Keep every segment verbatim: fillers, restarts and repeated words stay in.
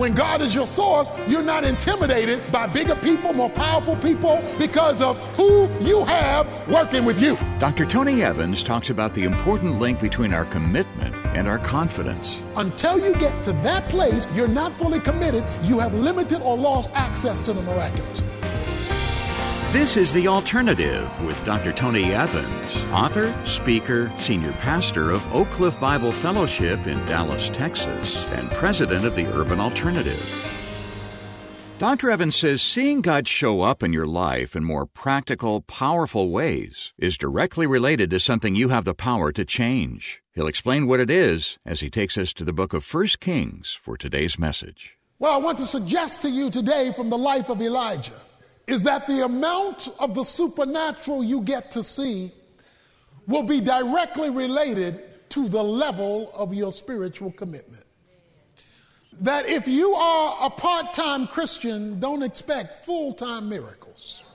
When God is your source, you're not intimidated by bigger people, more powerful people, because of who you have working with you. Doctor Tony Evans talks about the important link between our commitment and our confidence. Until you get to that place, you're not fully committed. You have limited or lost access to the miraculous. This is The Alternative with Doctor Tony Evans, author, speaker, senior pastor of Oak Cliff Bible Fellowship in Dallas, Texas, and president of the Urban Alternative. Doctor Evans says seeing God show up in your life in more practical, powerful ways is directly related to something you have the power to change. He'll explain what it is as he takes us to the book of First Kings for today's message. What I want to suggest to you today from the life of Elijah is that the amount of the supernatural you get to see will be directly related to the level of your spiritual commitment. That if you are a part-time Christian, don't expect full-time miracles.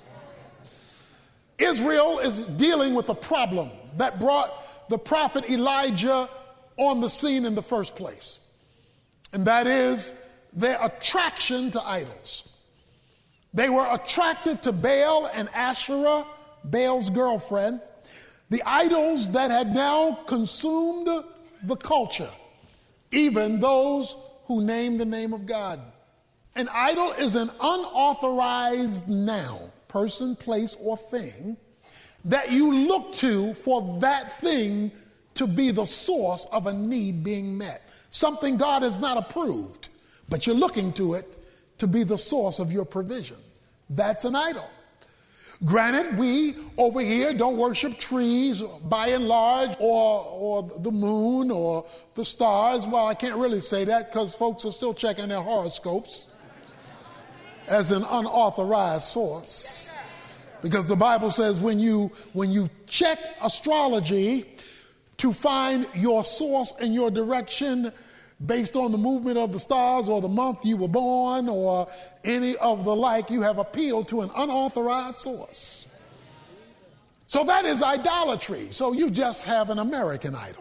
Israel is dealing with a problem that brought the prophet Elijah on the scene in the first place. And that is their attraction to idols. They were attracted to Baal and Asherah, Baal's girlfriend, the idols that had now consumed the culture, even those who name the name of God. An idol is an unauthorized noun, person, place, or thing, that you look to for that thing to be the source of a need being met. Something God has not approved, but you're looking to it to be the source of your provision. That's an idol. Granted, we over here don't worship trees by and large, or, or the moon or the stars. Well, I can't really say that because folks are still checking their horoscopes as an unauthorized source. Because the Bible says when you, when you check astrology to find your source and your direction based on the movement of the stars or the month you were born or any of the like, you have appealed to an unauthorized source. So that is idolatry. So you just have an American idol.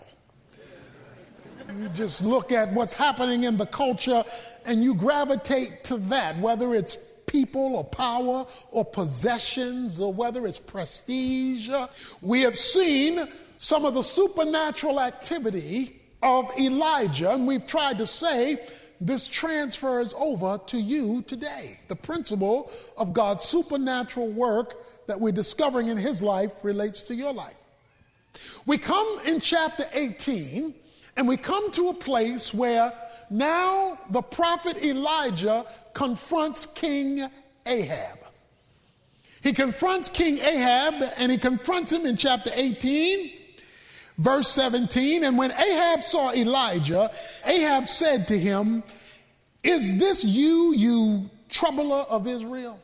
You just look at what's happening in the culture and you gravitate to that, whether it's people or power or possessions or whether it's prestige. We have seen some of the supernatural activity of Elijah, and we've tried to say this transfers over to you today. The principle of God's supernatural work that we're discovering in his life relates to your life. We come in chapter eighteen, and we come to a place where now the prophet Elijah confronts King Ahab. He confronts King Ahab, and he confronts him in chapter eighteen, verse seventeen. And when Ahab saw Elijah, Ahab said to him, "Is this you, you troubler of Israel?"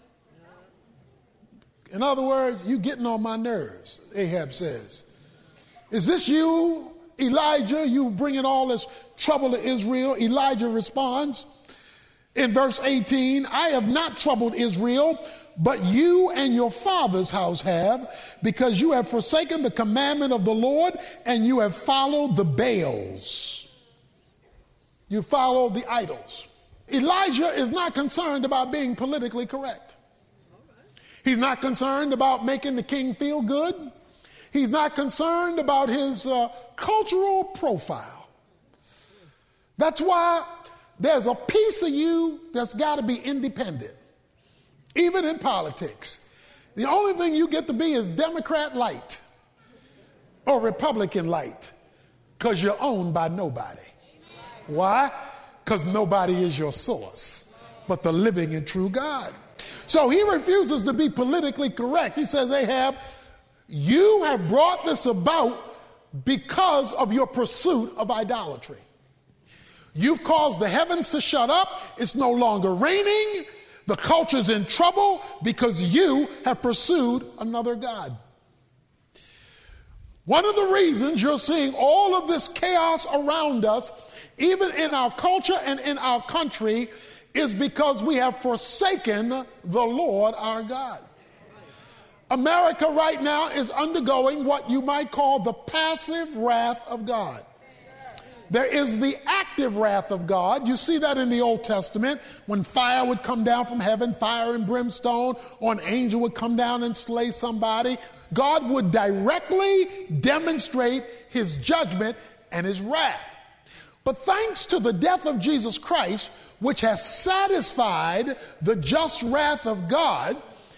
In other words, you getting on my nerves, Ahab says. "Is this you, Elijah, you bringing all this trouble to Israel?" Elijah responds in verse eighteen, "I have not troubled Israel, but you and your father's house have, because you have forsaken the commandment of the Lord and you have followed the Baals." You follow the idols. Elijah is not concerned about being politically correct. He's not concerned about making the king feel good. He's not concerned about his uh, cultural profile. That's why there's a piece of you that's got to be independent, even in politics. The only thing you get to be is Democrat light or Republican light, because you're owned by nobody. Why? Because nobody is your source but the living and true God. So he refuses to be politically correct. He says, "Ahab, you have brought this about because of your pursuit of idolatry. You've caused the heavens to shut up. It's no longer raining. The culture's in trouble because you have pursued another god." One of the reasons you're seeing all of this chaos around us, even in our culture and in our country, is because we have forsaken the Lord our God. America right now is undergoing what you might call the passive wrath of God. There is the active wrath of God. You see that in the Old Testament when fire would come down from heaven, fire and brimstone, or an angel would come down and slay somebody. God would directly demonstrate his judgment and his wrath. But thanks to the death of Jesus Christ, which has satisfied the just wrath of God,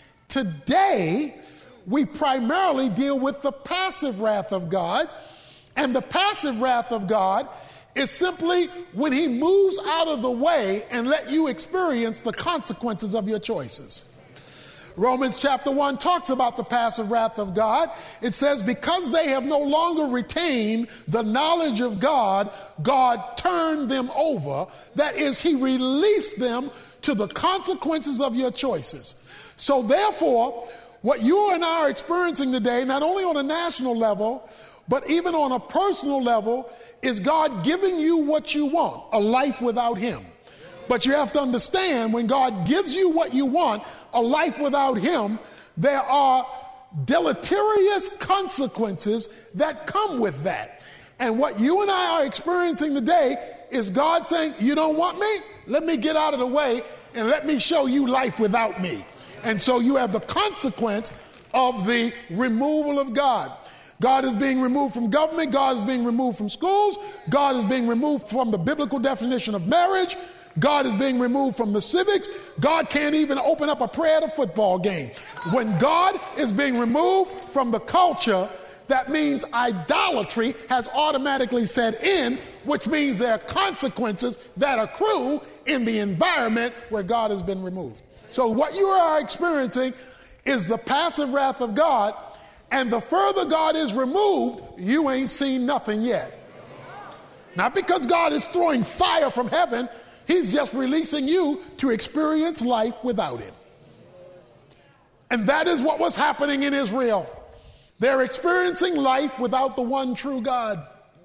today we primarily deal with the passive wrath of God. And the passive wrath of God is simply when he moves out of the way and let you experience the consequences of your choices. Romans chapter one talks about the passive wrath of God. It says, because they have no longer retained the knowledge of God, God turned them over. That is, he released them to the consequences of your choices. So therefore, what you and I are experiencing today, not only on a national level, but even on a personal level, is God giving you what you want, a life without him. But you have to understand, when God gives you what you want, a life without him, there are deleterious consequences that come with that. And what you and I are experiencing today is God saying, you don't want me? Let me get out of the way and let me show you life without me. And so you have the consequence of the removal of God. God is being removed from government. God is being removed from schools. God is being removed from the biblical definition of marriage. God is being removed from the civics. God can't even open up a prayer at a football game. When God is being removed from the culture, that means idolatry has automatically set in, which means there are consequences that accrue in the environment where God has been removed. So what you are experiencing is the passive wrath of God, and the further God is removed, you ain't seen nothing yet. Not because God is throwing fire from heaven, he's just releasing you to experience life without him. And that is what was happening in Israel. They're experiencing life without the one true God.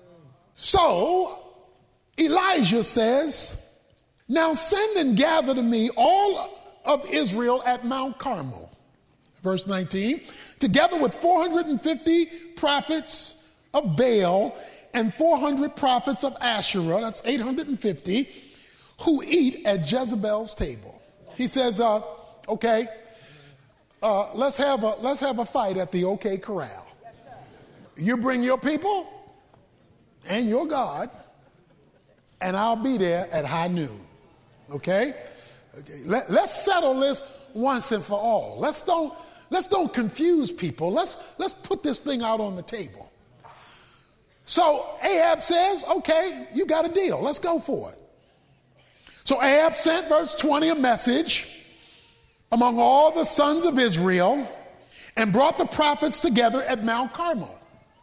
So Elijah says, now send and gather to me all of Israel at Mount Carmel. Verse nineteen, together with four hundred fifty prophets of Baal and four hundred prophets of Asherah, that's eight hundred fifty, who eat at Jezebel's table. He says, uh, okay, uh, let's have a let's have a fight at the OK Corral. You bring your people and your God, and I'll be there at high noon. Okay? Okay. Let, let's settle this once and for all. Let's don't let's don't confuse people. Let's let's put this thing out on the table. So Ahab says, okay, you got a deal. Let's go for it. So Ahab sent, verse twenty, a message among all the sons of Israel and brought the prophets together at Mount Carmel.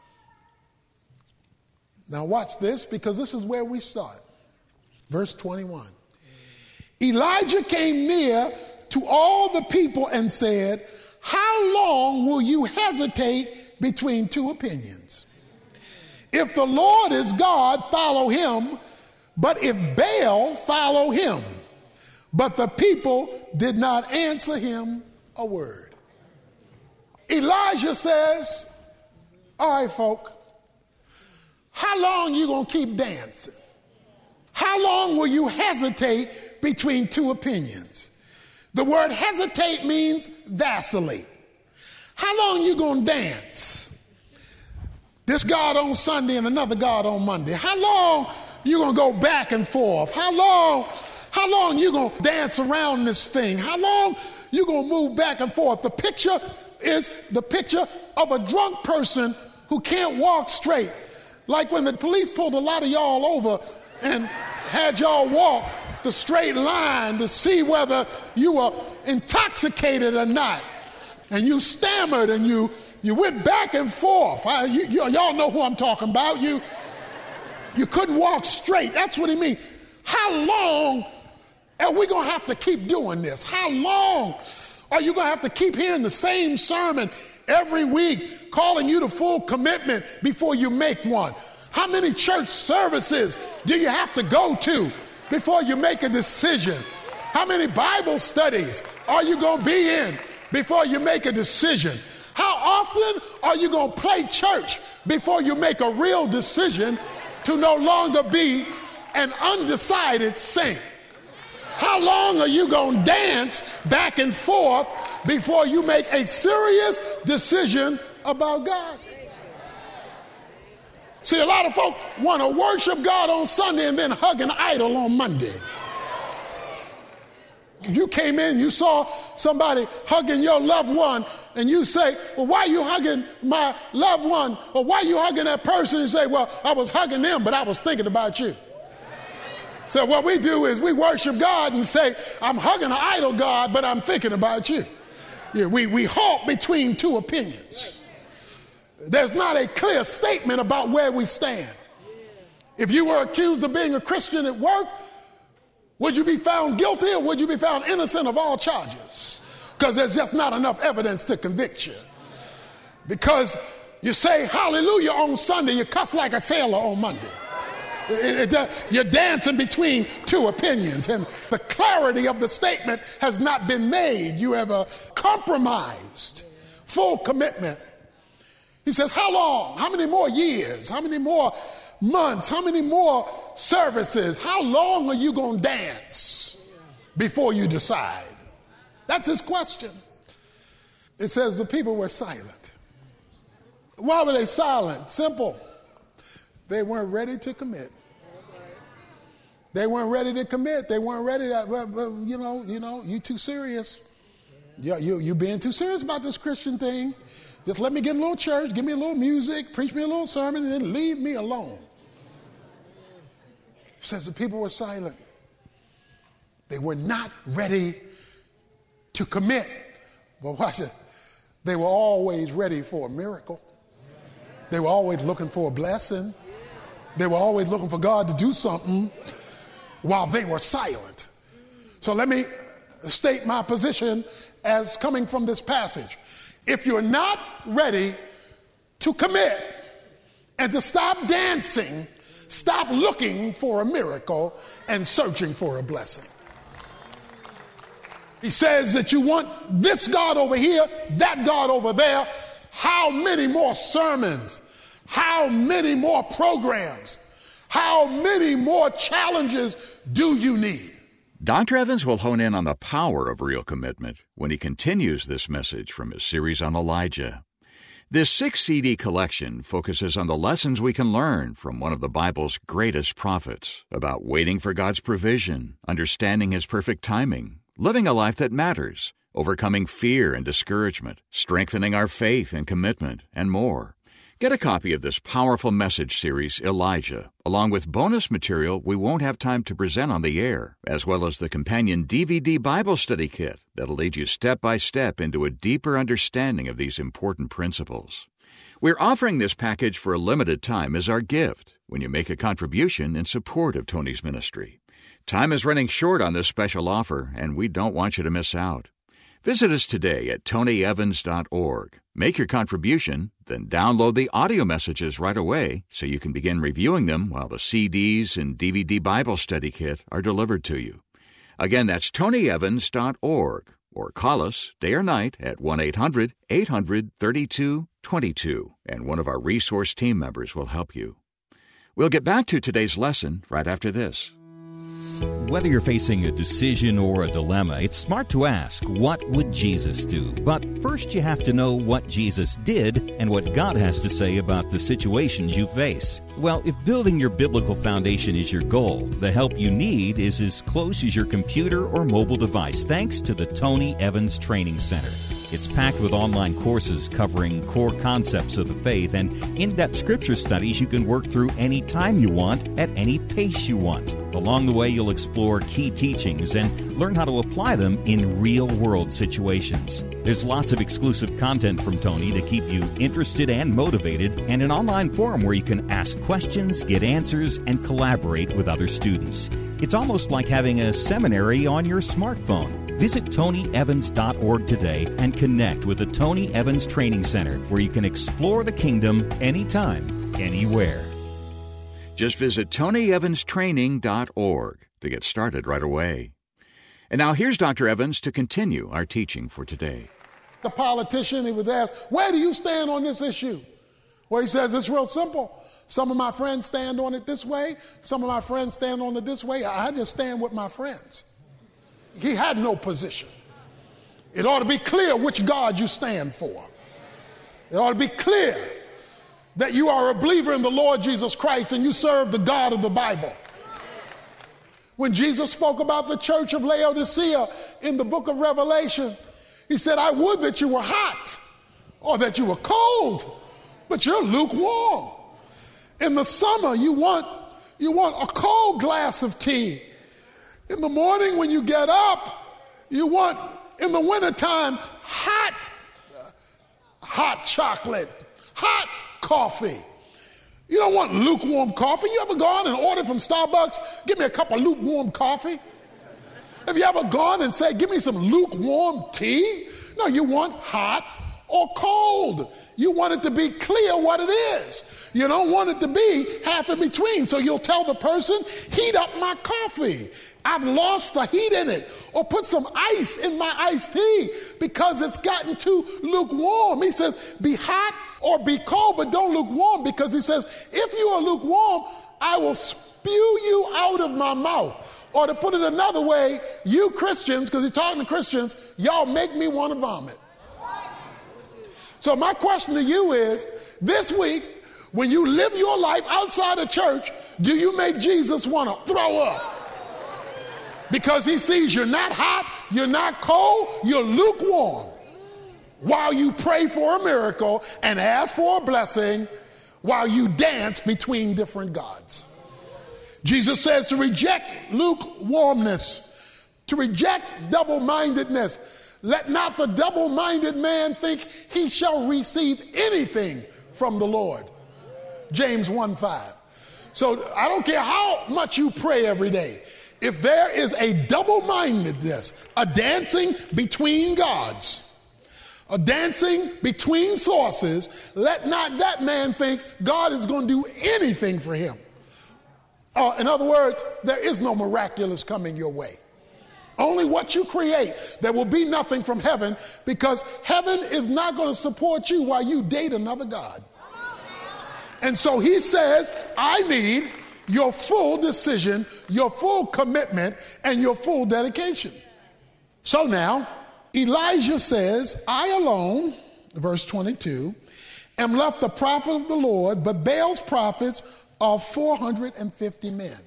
Now watch this, because this is where we start. Verse twenty-one. Elijah came near to all the people and said, how long will you hesitate between two opinions? If the Lord is God, follow him. But if Baal, follow him. But the people did not answer him a word. Elijah says, all right, folk, how long you going to keep dancing? How long will you hesitate between two opinions? The word hesitate means vacillate. How long you going to dance? This God on Sunday and another God on Monday. How long you going to go back and forth? How long, how long you going to dance around this thing? How long you going to move back and forth? The picture is the picture of a drunk person who can't walk straight. Like when the police pulled a lot of y'all over and had y'all walk the straight line to see whether you were intoxicated or not. And you stammered and you you went back and forth. I, you, you, y'all know who I'm talking about. You, you couldn't walk straight. That's what he means. How long are we going to have to keep doing this? How long are you going to have to keep hearing the same sermon every week, calling you to full commitment before you make one? How many church services do you have to go to before you make a decision? How many Bible studies are you going to be in before you make a decision? How often are you going to play church before you make a real decision to no longer be an undecided saint? How long are you going to dance back and forth before you make a serious decision about God? See, a lot of folk want to worship God on Sunday and then hug an idol on Monday. You came in, you saw somebody hugging your loved one, and you say, well, why are you hugging my loved one? Or why are you hugging that person? You say, well, I was hugging them, but I was thinking about you. So what we do is we worship God and say, I'm hugging an idol, God, but I'm thinking about you. Yeah, we, we halt between two opinions. There's not a clear statement about where we stand. If you were accused of being a Christian at work, would you be found guilty or would you be found innocent of all charges? Because there's just not enough evidence to convict you. Because you say hallelujah on Sunday, you cuss like a sailor on Monday. It, it, you're dancing between two opinions, and the clarity of the statement has not been made. You have a compromised full commitment. He says, how long? How many more years? How many more months? How many more services? How long are you going to dance before you decide? That's his question. It says the people were silent. Why were they silent? Simple. They weren't ready to commit. They weren't ready to commit. They weren't ready to, well, well, you know, you know, you too serious. You, you, you being too serious about this Christian thing. Just let me get a little church, give me a little music, preach me a little sermon, and then leave me alone. It says the people were silent. They were not ready to commit. But watch it. They were always ready for a miracle. They were always looking for a blessing. They were always looking for God to do something while they were silent. So let me state my position as coming from this passage. If you're not ready to commit and to stop dancing, stop looking for a miracle and searching for a blessing. He says that you want this God over here, that God over there. How many more sermons? How many more programs? How many more challenges do you need? Doctor Evans will hone in on the power of real commitment when he continues this message from his series on Elijah. This six C D collection focuses on the lessons we can learn from one of the Bible's greatest prophets about waiting for God's provision, understanding His perfect timing, living a life that matters, overcoming fear and discouragement, strengthening our faith and commitment, and more. Get a copy of this powerful message series, Elijah, along with bonus material we won't have time to present on the air, as well as the companion D V D Bible study kit that'll lead you step by step into a deeper understanding of these important principles. We're offering this package for a limited time as our gift when you make a contribution in support of Tony's ministry. Time is running short on this special offer, and we don't want you to miss out. Visit us today at tony evans dot org. Make your contribution, then download the audio messages right away so you can begin reviewing them while the C Ds and D V D Bible study kit are delivered to you. Again, that's tony evans dot org, or call us day or night at one eight hundred eight hundred thirty-two twenty-two, and one of our resource team members will help you. We'll get back to today's lesson right after this. Whether you're facing a decision or a dilemma, it's smart to ask, what would Jesus do? But first you have to know what Jesus did and what God has to say about the situations you face. Well, if building your biblical foundation is your goal, the help you need is as close as your computer or mobile device, thanks to the Tony Evans Training Center. It's packed with online courses covering core concepts of the faith and in-depth scripture studies you can work through any time you want, at any pace you want. Along the way, you'll explore key teachings and learn how to apply them in real-world situations. There's lots of exclusive content from Tony to keep you interested and motivated, and an online forum where you can ask questions, get answers, and collaborate with other students. It's almost like having a seminary on your smartphone. Visit tony evans dot org today and connect with the Tony Evans Training Center, where you can explore the kingdom anytime, anywhere. Just visit tony evans training dot org to get started right away. And now here's Doctor Evans to continue our teaching for today. The politician, he was asked, where do you stand on this issue? Well, he says it's real simple. Some of my friends stand on it this way. Some of my friends stand on it this way. I just stand with my friends. He had no position. It ought to be clear which God you stand for. It ought to be clear that you are a believer in the Lord Jesus Christ and you serve the God of the Bible. When Jesus spoke about the church of Laodicea in the book of Revelation, he said, I would that you were hot or that you were cold, but you're lukewarm. In the summer, you want, you want a cold glass of tea. In the morning when you get up, you want, in the wintertime, hot, uh, hot chocolate, hot coffee. You don't want lukewarm coffee. You ever gone and ordered from Starbucks, give me a cup of lukewarm coffee? Have you ever gone and said, give me some lukewarm tea? No, you want hot or cold. You want it to be clear what it is. You don't want it to be half in between. So you'll tell the person, heat up my coffee. I've lost the heat in it. Or put some ice in my iced tea because it's gotten too lukewarm. He says, be hot or be cold, but don't lukewarm, because he says, if you are lukewarm, I will spew you out of my mouth. Or to put it another way, you Christians, because he's talking to Christians, y'all make me want to vomit. So my question to you is, this week, when you live your life outside of church, do you make Jesus want to throw up? Because he sees you're not hot, you're not cold, you're lukewarm. While you pray for a miracle and ask for a blessing, while you dance between different gods. Jesus says to reject lukewarmness, to reject double-mindedness. Let not the double-minded man think he shall receive anything from the Lord. James one five. So I don't care how much you pray every day. If there is a double-mindedness, a dancing between gods, a dancing between sources, let not that man think God is going to do anything for him. Uh, in other words, there is no miraculous coming your way. Only what you create. There will be nothing from heaven, because heaven is not going to support you while you date another God. And so he says, I need your full decision, your full commitment, and your full dedication. So now, Elijah says, I alone, verse twenty-two, am left the prophet of the Lord, but Baal's prophets are four hundred fifty men.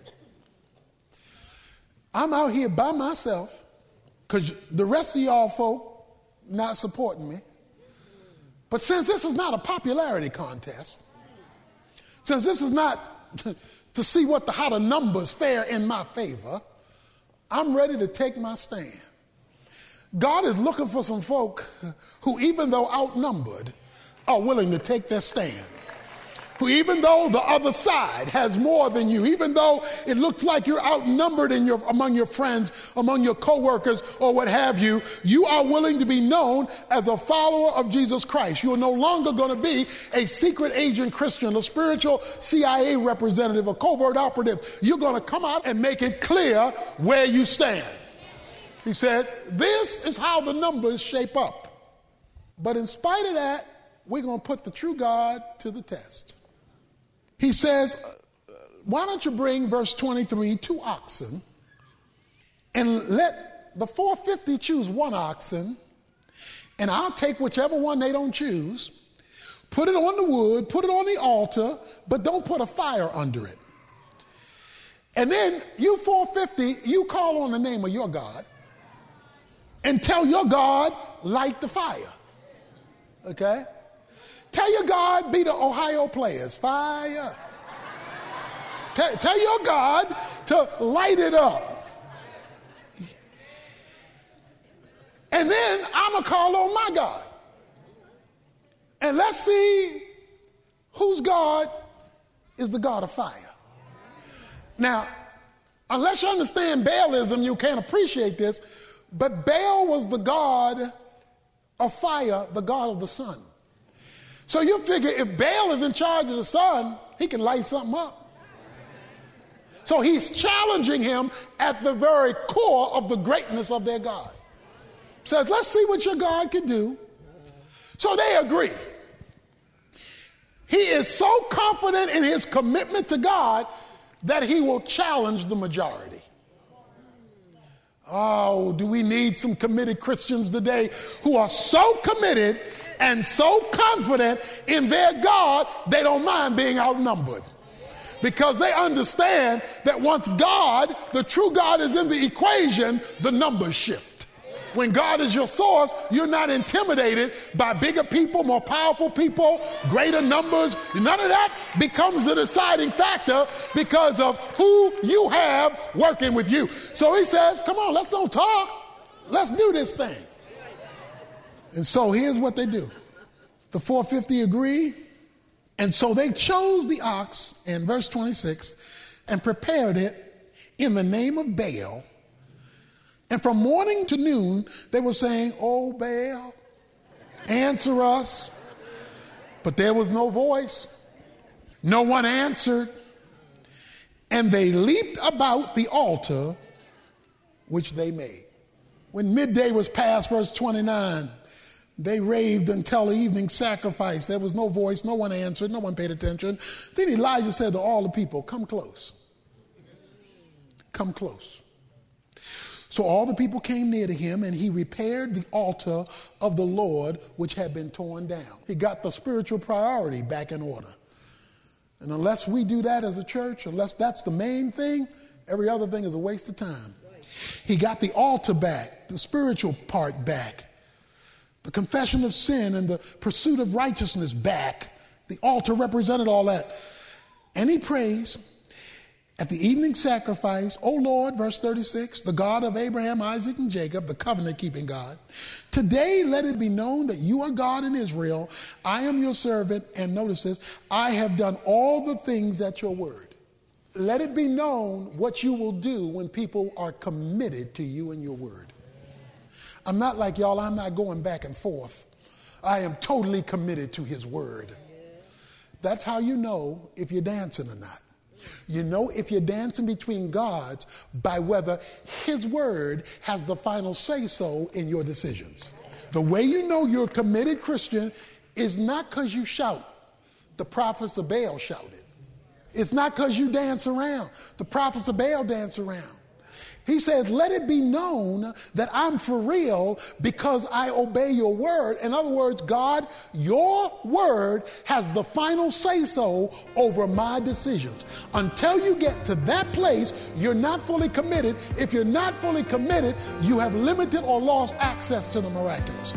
I'm out here by myself because the rest of y'all folk not supporting me. But since this is not a popularity contest, since this is not to see what the how the numbers fare in my favor, I'm ready to take my stand. God is looking for some folk who, even though outnumbered, are willing to take their stand. Who, even though the other side has more than you, even though it looks like you're outnumbered in your, among your friends, among your coworkers, or what have you, you are willing to be known as a follower of Jesus Christ. You are no longer going to be a secret agent Christian, a spiritual C I A representative, a covert operative. You're going to come out and make it clear where you stand. He said, this is how the numbers shape up. But in spite of that, we're going to put the true God to the test. He says, why don't you bring, verse twenty-three, two oxen, and let the four hundred fifty choose one oxen, and I'll take whichever one they don't choose, put it on the wood, put it on the altar, but don't put a fire under it. And then you four hundred fifty, you call on the name of your God, and tell your God, light the fire. Okay? Tell your God, be the Ohio players. Fire. Tell, tell your God to light it up. And then I'm going to call on my God. And let's see whose God is the God of fire. Now, unless you understand Baalism, you can't appreciate this. But Baal was the god of fire, the god of the sun. So you figure if Baal is in charge of the sun, he can light something up. So he's challenging him at the very core of the greatness of their God. Says, let's see what your God can do. So they agree. He is so confident in his commitment to God that he will challenge the majority. Oh, do we need some committed Christians today who are so committed and so confident in their God, they don't mind being outnumbered. Because they understand that once God, the true God, is in the equation, the numbers shift. When God is your source, you're not intimidated by bigger people, more powerful people, greater numbers. None of that becomes the deciding factor because of who you have working with you. So he says, come on, let's don't talk. Let's do this thing. And so here's what they do. The four fifty agree. And so they chose the ox, in verse twenty-six, and prepared it in the name of Baal. And from morning to noon, they were saying, "Oh, Baal, answer us." But there was no voice. No one answered. And they leaped about the altar which they made. When midday was past, verse twenty-nine, they raved until the evening sacrifice. There was no voice. No one answered. No one paid attention. Then Elijah said to all the people, "Come close. Come close." So all the people came near to him, and he repaired the altar of the Lord, which had been torn down. He got the spiritual priority back in order. And unless we do that as a church, unless that's the main thing, every other thing is a waste of time. He got the altar back, the spiritual part back, the confession of sin and the pursuit of righteousness back. The altar represented all that. And he prays at the evening sacrifice, "O Lord," verse thirty-six, "the God of Abraham, Isaac, and Jacob," the covenant-keeping God, "today let it be known that you are God in Israel. I am your servant," and notice this, "I have done all the things at your word." Let it be known what you will do when people are committed to you and your word. I'm not like y'all, I'm not going back and forth. I am totally committed to his word. That's how you know if you're dancing or not. You know if you're dancing between gods by whether his word has the final say-so in your decisions. The way you know you're a committed Christian is not because you shout. The prophets of Baal shouted. It's not because you dance around. The prophets of Baal dance around. He says, let it be known that I'm for real because I obey your word. In other words, God, your word has the final say-so over my decisions. Until you get to that place, you're not fully committed. If you're not fully committed, you have limited or lost access to the miraculous.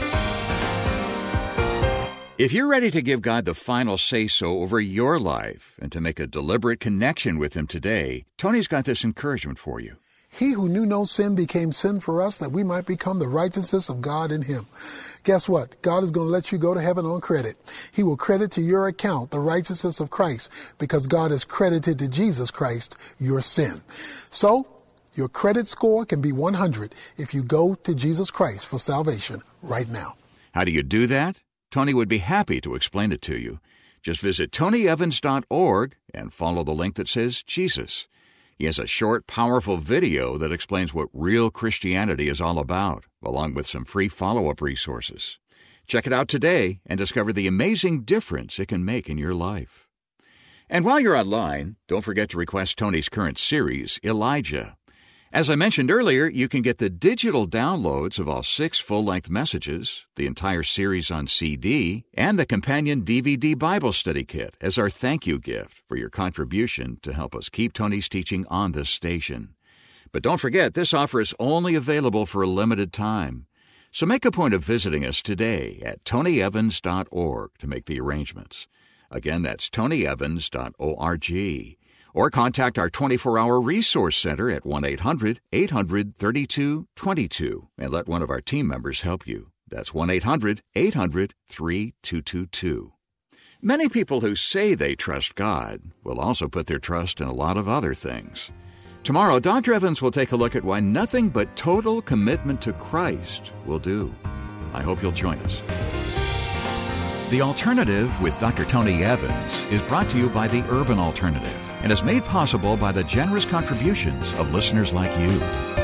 If you're ready to give God the final say-so over your life and to make a deliberate connection with him today, Tony's got this encouragement for you. He who knew no sin became sin for us that we might become the righteousness of God in him. Guess what? God is going to let you go to heaven on credit. He will credit to your account the righteousness of Christ because God has credited to Jesus Christ your sin. So your credit score can be one hundred if you go to Jesus Christ for salvation right now. How do you do that? Tony would be happy to explain it to you. Just visit tony evans dot org and follow the link that says Jesus. He has a short, powerful video that explains what real Christianity is all about, along with some free follow-up resources. Check it out today and discover the amazing difference it can make in your life. And while you're online, don't forget to request Tony's current series, Elijah. As I mentioned earlier, you can get the digital downloads of all six full-length messages, the entire series on C D, and the companion D V D Bible study kit as our thank you gift for your contribution to help us keep Tony's teaching on this station. But don't forget, this offer is only available for a limited time. So make a point of visiting us today at tony evans dot org to make the arrangements. Again, that's tony evans dot org. Or contact our twenty-four hour resource center at one eight hundred eight hundred thirty-two twenty-two and let one of our team members help you. That's one eight hundred eight hundred thirty-two twenty-two. Many people who say they trust God will also put their trust in a lot of other things. Tomorrow, Doctor Evans will take a look at why nothing but total commitment to Christ will do. I hope you'll join us. The Alternative with Doctor Tony Evans is brought to you by the Urban Alternative and is made possible by the generous contributions of listeners like you.